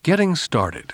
Getting started.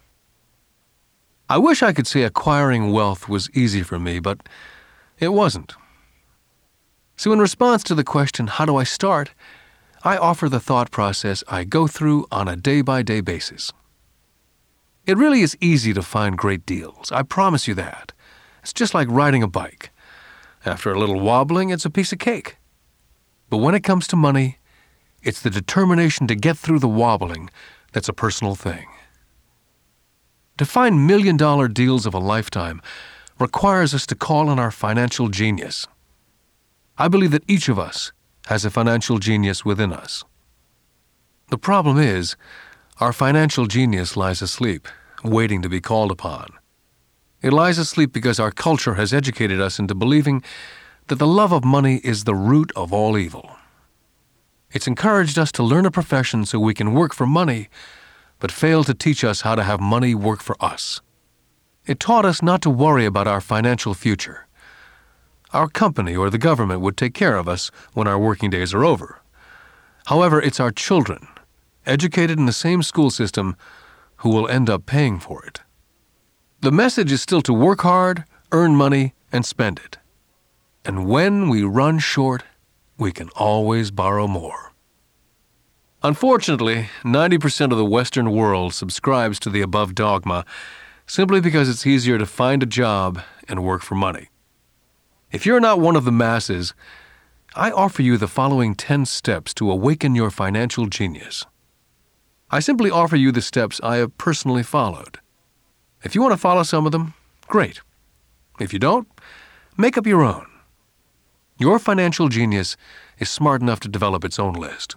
I wish I could say acquiring wealth was easy for me, but it wasn't. So in response to the question, how do I start, I offer the thought process I go through on a day-by-day basis. It really is easy to find great deals, I promise you that. It's just like riding a bike. After a little wobbling, it's a piece of cake. But when it comes to money, it's the determination to get through the wobbling that's a personal thing. To find million-dollar deals of a lifetime requires us to call on our financial genius. I believe that each of us has a financial genius within us. The problem is, our financial genius lies asleep, waiting to be called upon. It lies asleep because our culture has educated us into believing that the love of money is the root of all evil. It's encouraged us to learn a profession so we can work for money, but failed to teach us how to have money work for us. It taught us not to worry about our financial future. Our company or the government would take care of us when our working days are over. However, it's our children, educated in the same school system, who will end up paying for it. The message is still to work hard, earn money, and spend it. And when we run short, we can always borrow more. Unfortunately, 90% of the Western world subscribes to the above dogma simply because it's easier to find a job and work for money. If you're not one of the masses, I offer you the following 10 steps to awaken your financial genius. I simply offer you the steps I have personally followed. If you want to follow some of them, great. If you don't, make up your own. Your financial genius is smart enough to develop its own list.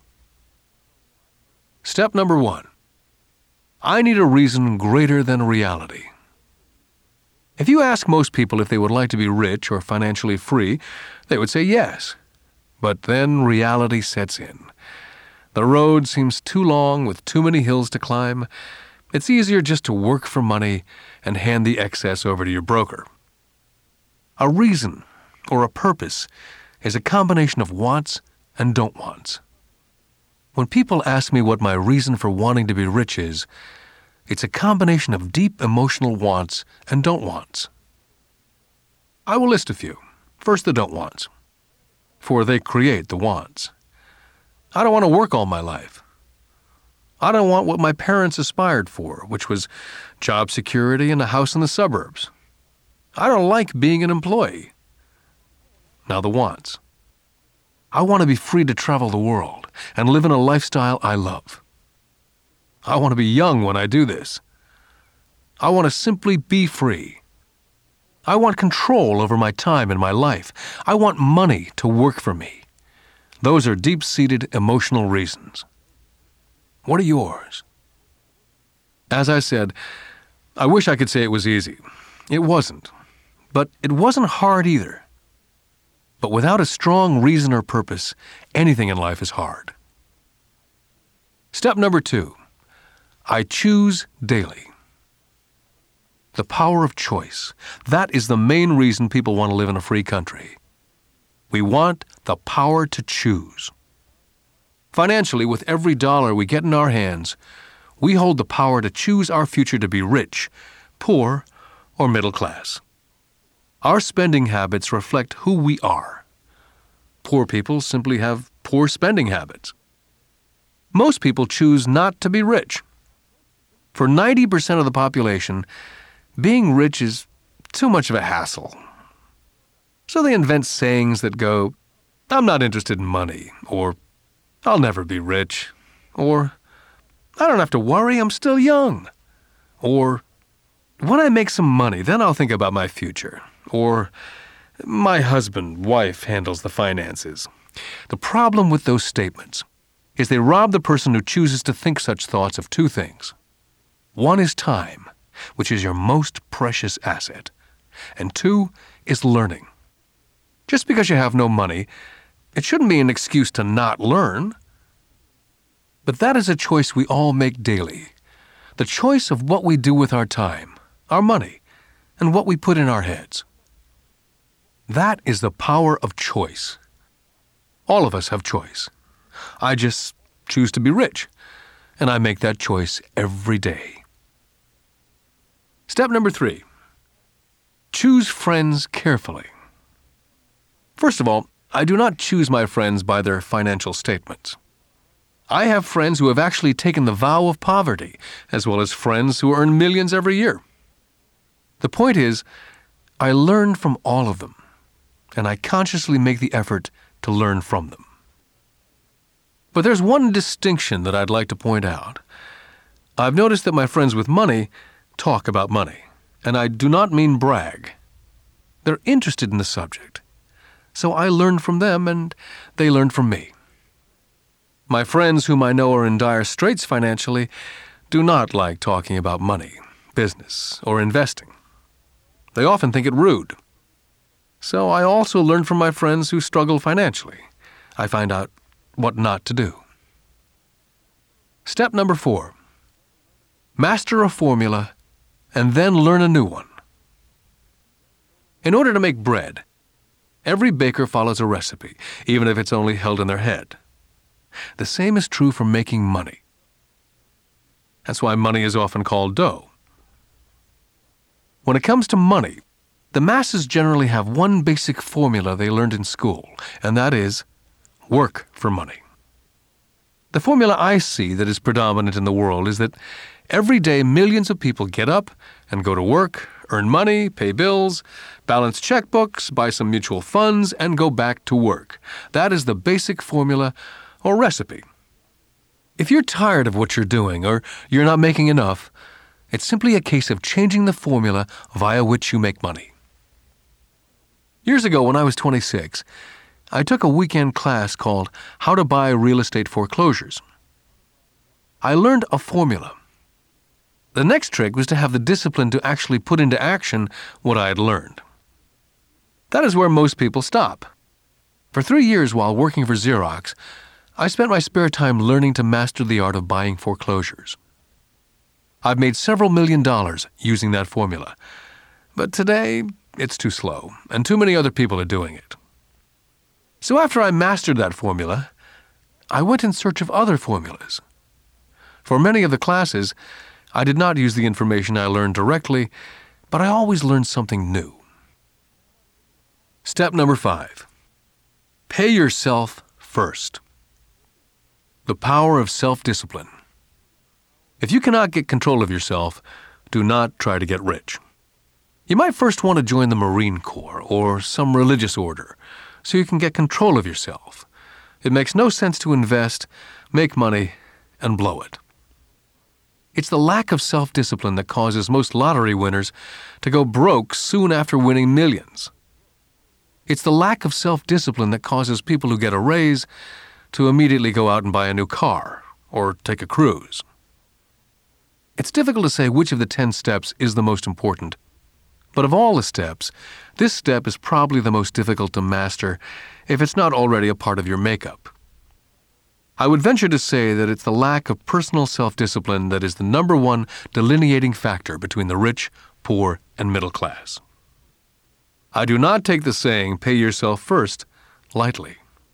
Step number 1. I need a reason greater than reality. If you ask most people if they would like to be rich or financially free, they would say yes. But then reality sets in. The road seems too long with too many hills to climb. It's easier just to work for money and hand the excess over to your broker. A reason or a purpose is a combination of wants and don't wants. When people ask me what my reason for wanting to be rich is, it's a combination of deep emotional wants and don't wants. I will list a few. First, the don't wants, for they create the wants. I don't want to work all my life. I don't want what my parents aspired for, which was job security and a house in the suburbs. I don't like being an employee. Now the wants. I want to be free to travel the world and live in a lifestyle I love. I want to be young when I do this. I want to simply be free. I want control over my time and my life. I want money to work for me. Those are deep-seated emotional reasons. What are yours? As I said, I wish I could say it was easy. It wasn't. But it wasn't hard either. But without a strong reason or purpose, anything in life is hard. Step number 2. I choose daily. The power of choice. That is the main reason people want to live in a free country. We want the power to choose. Financially, with every dollar we get in our hands, we hold the power to choose our future to be rich, poor, or middle class. Our spending habits reflect who we are. Poor people simply have poor spending habits. Most people choose not to be rich. For 90% of the population, being rich is too much of a hassle. So they invent sayings that go, "I'm not interested in money," or "I'll never be rich," or "I don't have to worry, I'm still young," or "When I make some money, then I'll think about my future," or "My husband, wife handles the finances." The problem with those statements is they rob the person who chooses to think such thoughts of two things. One is time, which is your most precious asset, and 2 is learning. Just because you have no money, it shouldn't be an excuse to not learn. But that is a choice we all make daily, the choice of what we do with our time, our money, and what we put in our heads. That is the power of choice. All of us have choice. I just choose to be rich, and I make that choice every day. Step number 3. Choose friends carefully. First of all, I do not choose my friends by their financial statements. I have friends who have actually taken the vow of poverty, as well as friends who earn millions every year. The point is, I learn from all of them, and I consciously make the effort to learn from them. But there's one distinction that I'd like to point out. I've noticed that my friends with money talk about money, and I do not mean brag. They're interested in the subject, so I learn from them and they learn from me. My friends whom I know are in dire straits financially do not like talking about money, business, or investing. They often think it rude. So I also learn from my friends who struggle financially. I find out what not to do. Step number 4. Master a formula and then learn a new one. In order to make bread, every baker follows a recipe, even if it's only held in their head. The same is true for making money. That's why money is often called dough. When it comes to money, the masses generally have one basic formula they learned in school, and that is work for money. The formula I see that is predominant in the world is that every day millions of people get up and go to work, earn money, pay bills, balance checkbooks, buy some mutual funds, and go back to work. That is the basic formula or recipe. If you're tired of what you're doing or you're not making enough, it's simply a case of changing the formula via which you make money. Years ago, when I was 26, I took a weekend class called How to Buy Real Estate Foreclosures. I learned a formula. The next trick was to have the discipline to actually put into action what I had learned. That is where most people stop. For 3 years while working for Xerox, I spent my spare time learning to master the art of buying foreclosures. I've made several $1,000,000 using that formula, but today it's too slow, and too many other people are doing it. So after I mastered that formula, I went in search of other formulas. For many of the classes, I did not use the information I learned directly, but I always learned something new. Step number 5. Pay yourself first. The power of self-discipline. If you cannot get control of yourself, do not try to get rich. You might first want to join the Marine Corps or some religious order so you can get control of yourself. It makes no sense to invest, make money, and blow it. It's the lack of self-discipline that causes most lottery winners to go broke soon after winning millions. It's the lack of self-discipline that causes people who get a raise to immediately go out and buy a new car or take a cruise. It's difficult to say which of the 10 steps is the most important, but of all the steps, this step is probably the most difficult to master if it's not already a part of your makeup. I would venture to say that it's the lack of personal self-discipline that is the number one delineating factor between the rich, poor, and middle class. I do not take the saying, "pay yourself first," lightly.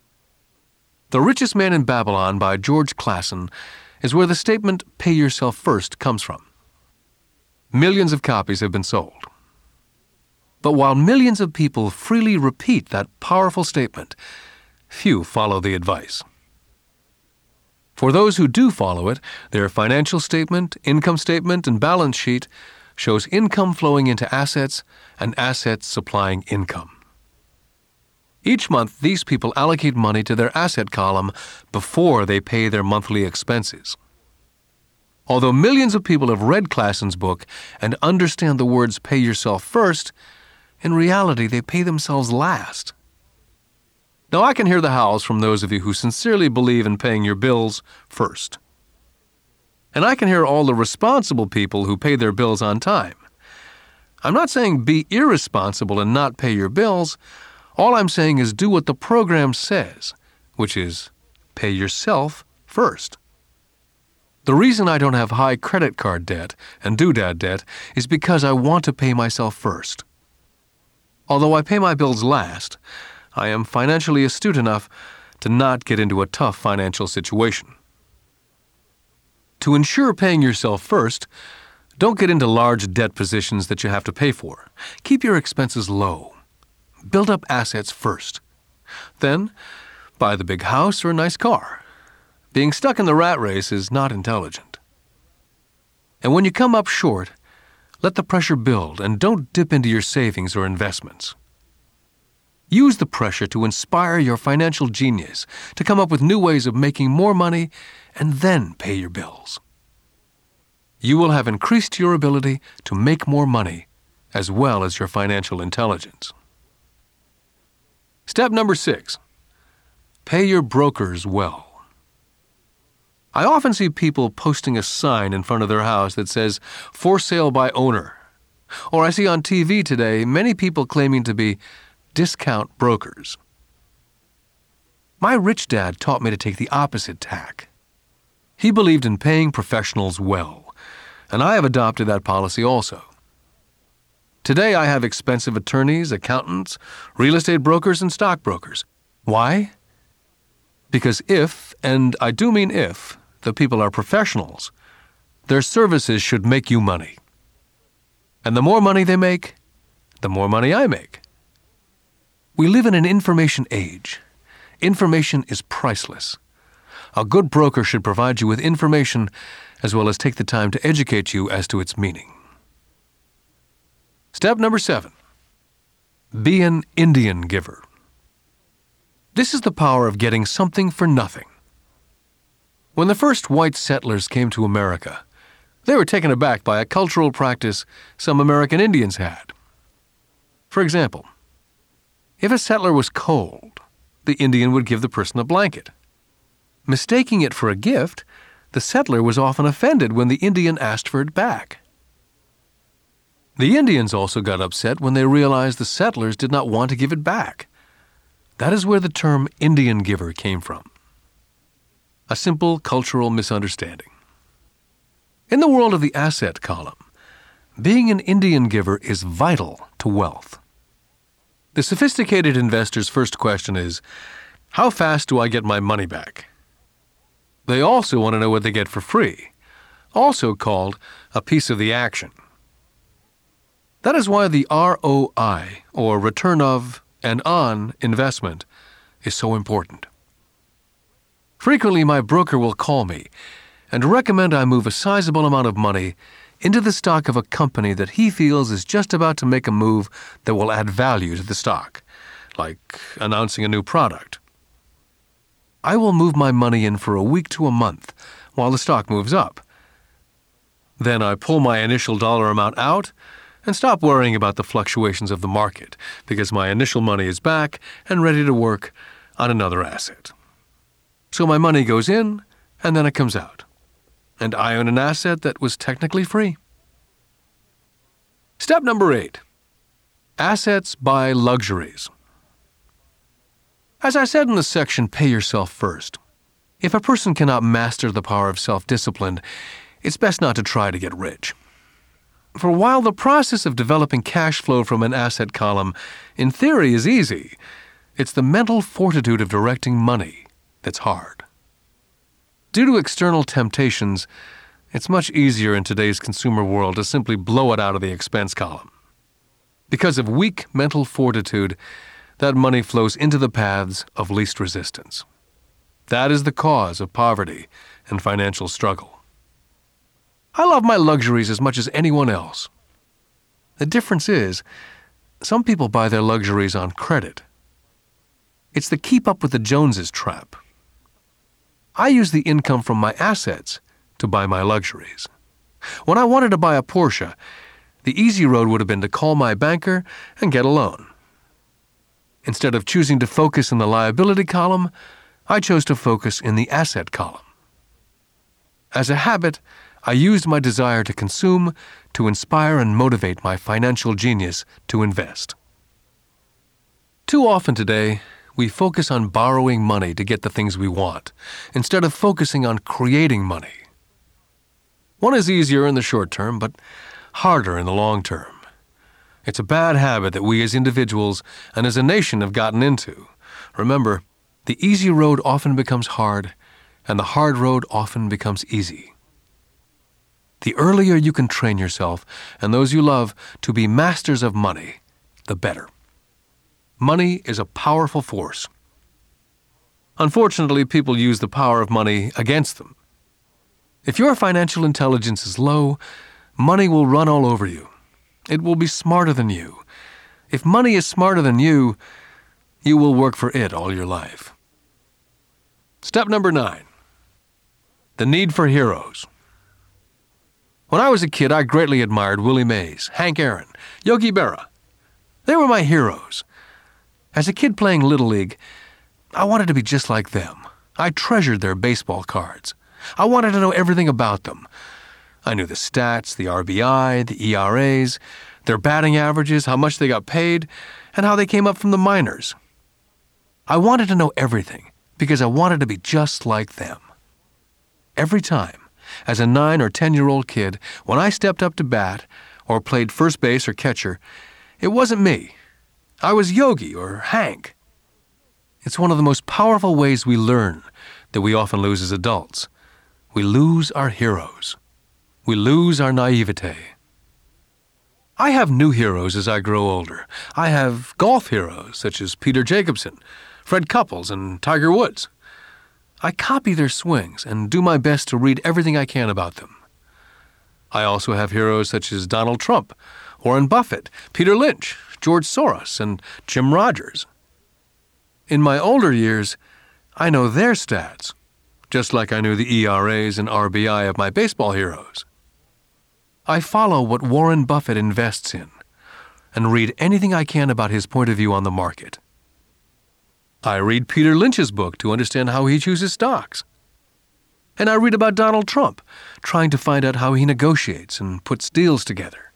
The Richest Man in Babylon by George Clason is where the statement, "pay yourself first," comes from. Millions of copies have been sold. But while millions of people freely repeat that powerful statement, few follow the advice. For those who do follow it, their financial statement, income statement, and balance sheet shows income flowing into assets and assets supplying income. Each month, these people allocate money to their asset column before they pay their monthly expenses. Although millions of people have read Clason's book and understand the words "pay yourself first," in reality they pay themselves last. Now I can hear the howls from those of you who sincerely believe in paying your bills first. And I can hear all the responsible people who pay their bills on time. I'm not saying be irresponsible and not pay your bills. All I'm saying is do what the program says, which is pay yourself first. The reason I don't have high credit card debt and doodad debt is because I want to pay myself first. Although I pay my bills last, I am financially astute enough to not get into a tough financial situation. To ensure paying yourself first, don't get into large debt positions that you have to pay for. Keep your expenses low. Build up assets first. Then, buy the big house or a nice car. Being stuck in the rat race is not intelligent. And when you come up short, let the pressure build and don't dip into your savings or investments. Use the pressure to inspire your financial genius to come up with new ways of making more money and then pay your bills. You will have increased your ability to make more money as well as your financial intelligence. Step number 6. Pay your brokers well. I often see people posting a sign in front of their house that says, "For sale by owner." Or I see on TV today many people claiming to be discount brokers. My rich dad taught me to take the opposite tack. He believed in paying professionals well, and I have adopted that policy also. Today I have expensive attorneys, accountants, real estate brokers, and stockbrokers. Why? Because if, and I do mean if, the people are professionals, their services should make you money. And the more money they make, the more money I make. We live in an information age. Information is priceless. A good broker should provide you with information as well as take the time to educate you as to its meaning. Step number 7. Be an Indian giver. This is the power of getting something for nothing. When the first white settlers came to America, they were taken aback by a cultural practice some American Indians had. For example, if a settler was cold, the Indian would give the person a blanket. Mistaking it for a gift, the settler was often offended when the Indian asked for it back. The Indians also got upset when they realized the settlers did not want to give it back. That is where the term Indian giver came from. A simple cultural misunderstanding. In the world of the asset column, being an Indian giver is vital to wealth. The sophisticated investor's first question is, how fast do I get my money back? They also want to know what they get for free, also called a piece of the action. That is why the ROI, or return of and on investment, is so important. Frequently, my broker will call me and recommend I move a sizable amount of money into the stock of a company that he feels is just about to make a move that will add value to the stock, like announcing a new product. I will move my money in for a week to a month while the stock moves up. Then I pull my initial dollar amount out and stop worrying about the fluctuations of the market because my initial money is back and ready to work on another asset. So my money goes in and then it comes out. And I own an asset that was technically free. Step number 8. Assets buy luxuries. As I said in the section, pay yourself first. If a person cannot master the power of self-discipline, it's best not to try to get rich. For while the process of developing cash flow from an asset column, in theory, is easy, it's the mental fortitude of directing money that's hard. Due to external temptations, it's much easier in today's consumer world to simply blow it out of the expense column. Because of weak mental fortitude, that money flows into the paths of least resistance. That is the cause of poverty and financial struggle. I love my luxuries as much as anyone else. The difference is, some people buy their luxuries on credit. It's the keep up with the Joneses trap. I use the income from my assets to buy my luxuries. When I wanted to buy a Porsche, the easy road would have been to call my banker and get a loan. Instead of choosing to focus in the liability column, I chose to focus in the asset column. As a habit, I used my desire to consume to inspire and motivate my financial genius to invest. Too often today, we focus on borrowing money to get the things we want, instead of focusing on creating money. One is easier in the short term, but harder in the long term. It's a bad habit that we as individuals and as a nation have gotten into. Remember, the easy road often becomes hard, and the hard road often becomes easy. The earlier you can train yourself and those you love to be masters of money, the better. Money is a powerful force. Unfortunately, people use the power of money against them. If your financial intelligence is low, money will run all over you. It will be smarter than you. If money is smarter than you will work for it all your life. Step number 9. The need for heroes. When I was a kid, I greatly admired Willie Mays, Hank Aaron, Yogi Berra. They were my heroes. As a kid playing Little League, I wanted to be just like them. I treasured their baseball cards. I wanted to know everything about them. I knew the stats, the RBI, the ERAs, their batting averages, how much they got paid, and how they came up from the minors. I wanted to know everything because I wanted to be just like them. Every time, as a 9 or 10-year-old kid, when I stepped up to bat or played first base or catcher, it wasn't me. I was Yogi or Hank. It's one of the most powerful ways we learn that we often lose as adults. We lose our heroes. We lose our naivete. I have new heroes as I grow older. I have golf heroes such as Peter Jacobsen, Fred Couples, and Tiger Woods. I copy their swings and do my best to read everything I can about them. I also have heroes such as Donald Trump, Warren Buffett, Peter Lynch, George Soros, and Jim Rogers. In my older years, I know their stats, just like I knew the ERAs and RBI of my baseball heroes. I follow what Warren Buffett invests in and read anything I can about his point of view on the market. I read Peter Lynch's book to understand how he chooses stocks. And I read about Donald Trump, trying to find out how he negotiates and puts deals together.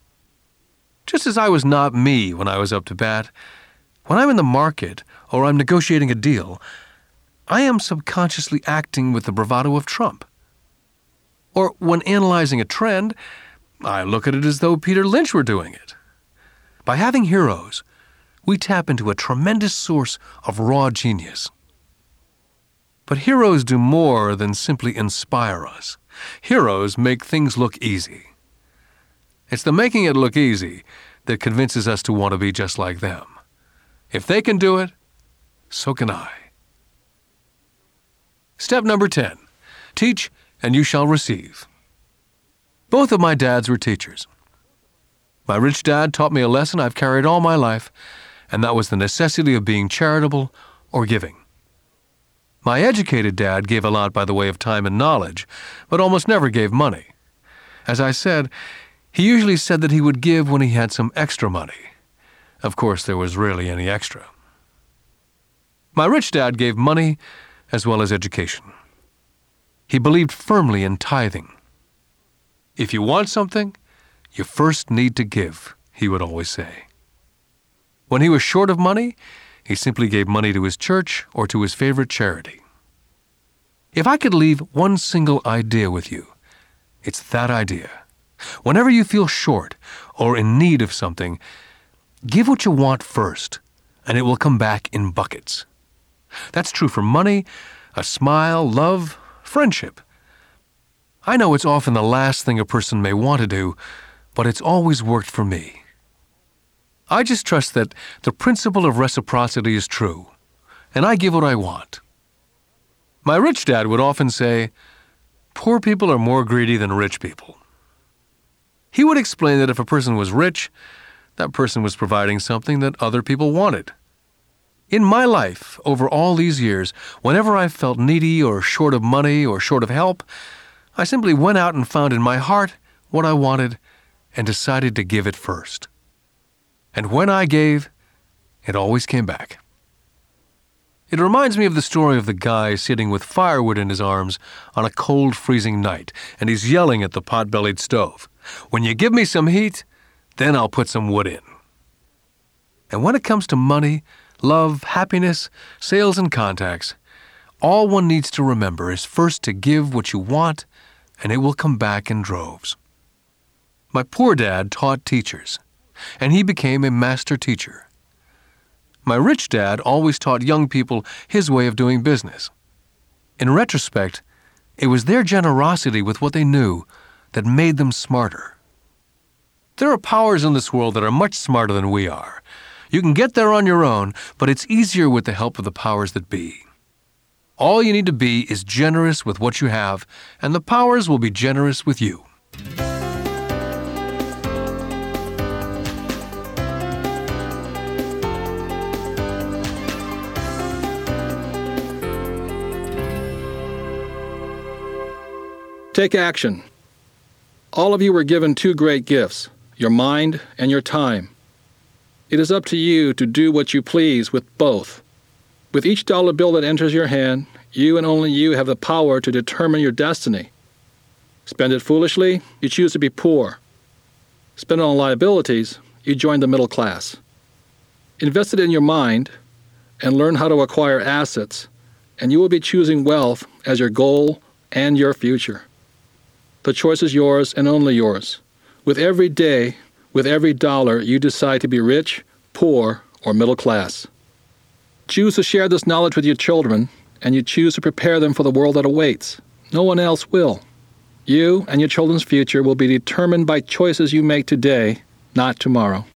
Just as I was not me when I was up to bat, when I'm in the market or I'm negotiating a deal, I am subconsciously acting with the bravado of Trump. Or when analyzing a trend, I look at it as though Peter Lynch were doing it. By having heroes, we tap into a tremendous source of raw genius. But heroes do more than simply inspire us. Heroes make things look easy. It's the making it look easy that convinces us to want to be just like them. If they can do it, so can I. Step number 10. Teach and you shall receive. Both of my dads were teachers. My rich dad taught me a lesson I've carried all my life, and that was the necessity of being charitable or giving. My educated dad gave a lot by the way of time and knowledge, but almost never gave money. As I said, he usually said that he would give when he had some extra money. Of course, there was rarely any extra. My rich dad gave money as well as education. He believed firmly in tithing. If you want something, you first need to give, he would always say. When he was short of money, he simply gave money to his church or to his favorite charity. If I could leave one single idea with you, it's that idea. Whenever you feel short or in need of something, give what you want first, and it will come back in buckets. That's true for money, a smile, love, friendship. I know it's often the last thing a person may want to do, but it's always worked for me. I just trust that the principle of reciprocity is true, and I give what I want. My rich dad would often say, "Poor people are more greedy than rich people." He would explain that if a person was rich, that person was providing something that other people wanted. In my life, over all these years, whenever I felt needy or short of money or short of help, I simply went out and found in my heart what I wanted and decided to give it first. And when I gave, it always came back. It reminds me of the story of the guy sitting with firewood in his arms on a cold, freezing night, and he's yelling at the pot-bellied stove, "When you give me some heat, then I'll put some wood in." And when it comes to money, love, happiness, sales, and contacts, all one needs to remember is first to give what you want, and it will come back in droves. My poor dad taught teachers, and he became a master teacher. My rich dad always taught young people his way of doing business. In retrospect, it was their generosity with what they knew that made them smarter. There are powers in this world that are much smarter than we are. You can get there on your own, but it's easier with the help of the powers that be. All you need to be is generous with what you have, and the powers will be generous with you. Take action. All of you were given two great gifts, your mind and your time. It is up to you to do what you please with both. With each dollar bill that enters your hand, you and only you have the power to determine your destiny. Spend it foolishly, you choose to be poor. Spend it on liabilities, you join the middle class. Invest it in your mind and learn how to acquire assets, and you will be choosing wealth as your goal and your future. The choice is yours and only yours. With every day, with every dollar, you decide to be rich, poor, or middle class. Choose to share this knowledge with your children, and you choose to prepare them for the world that awaits. No one else will. You and your children's future will be determined by choices you make today, not tomorrow.